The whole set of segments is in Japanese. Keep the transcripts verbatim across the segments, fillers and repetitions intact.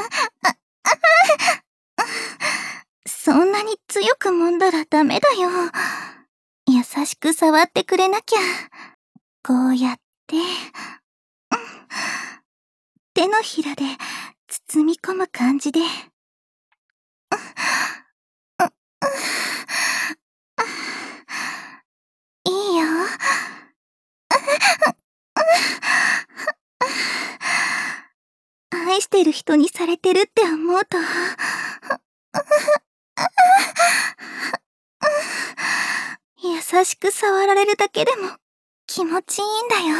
そんなに強く揉んだらダメだよ。優しく触ってくれなきゃ。こうやって、手のひらで包み込む感じで。いいよ。愛してる人にされてるって思うと、優しく触られるだけでも気持ちいいんだよ。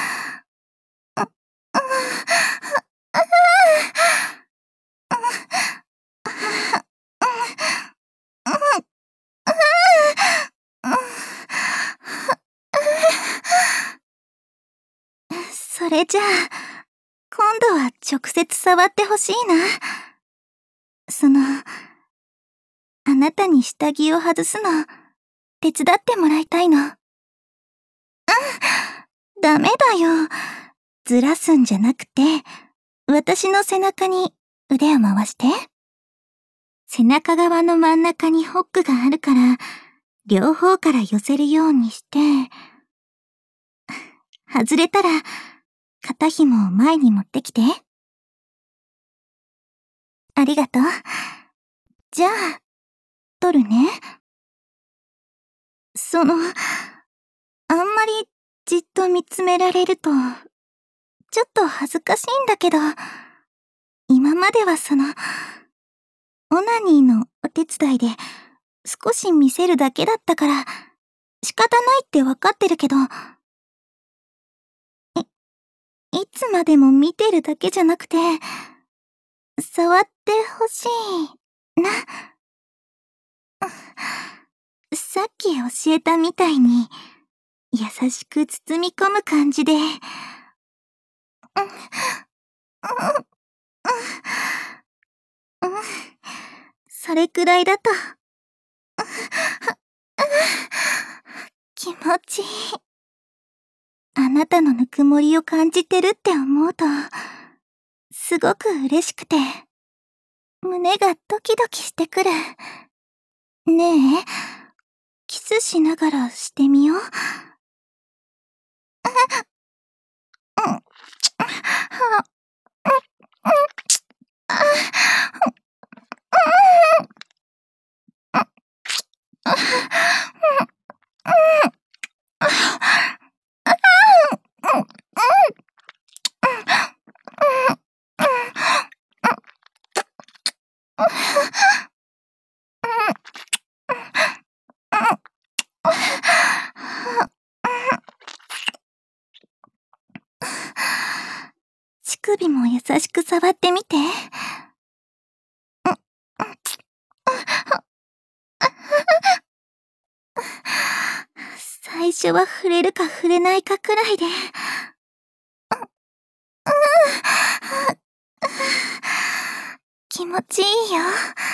それじゃあ、今度は直接触ってほしいな。その、あなたに下着を外すの、手伝ってもらいたいの。うん、ダメだよ。ずらすんじゃなくて、私の背中に腕を回して。背中側の真ん中にホックがあるから、両方から寄せるようにして、外れたら、肩紐を前に持ってきて。ありがとう。じゃあ、取るね。その、あんまりじっと見つめられると、ちょっと恥ずかしいんだけど、今まではその、オナニーのお手伝いで少し見せるだけだったから、仕方ないってわかってるけど、い、いつまでも見てるだけじゃなくて、触ってほしいな。さっき教えたみたいに、優しく包み込む感じで、うん、うん、うん、うん、それくらいだと、気持ちいい。あなたのぬくもりを感じてるって思うと、すごく嬉しくて、胸がドキドキしてくる。ねえ、キスしながらしてみよう。乳首も優しく触ってみて。最初は触れるか触れないかくらいで。気持ちいいよ。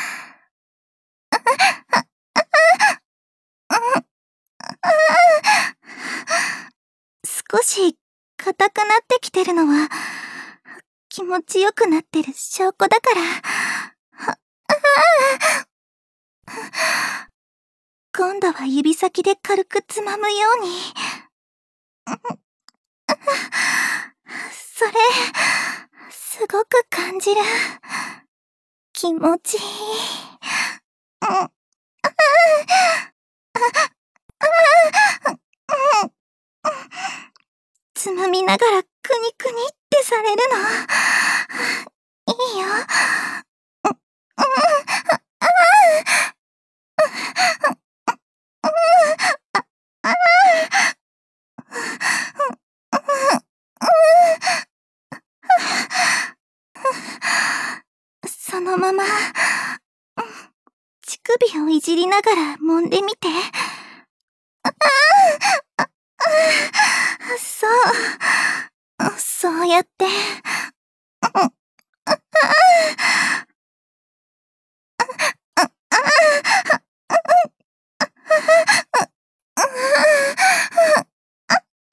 少し硬くなってきてるのは気持ちよくなってる証拠だから。今度は指先で軽くつまむように。それ、すごく感じる。気持ちいい。つまみながらクニクニってされるの。いいよ。そのまま、乳首をいじりながら揉んでみて。そう、そうやって。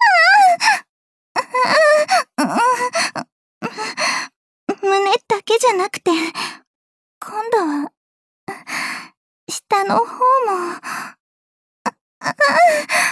胸だけじゃなくて、今度は、下の方も、あ、あ、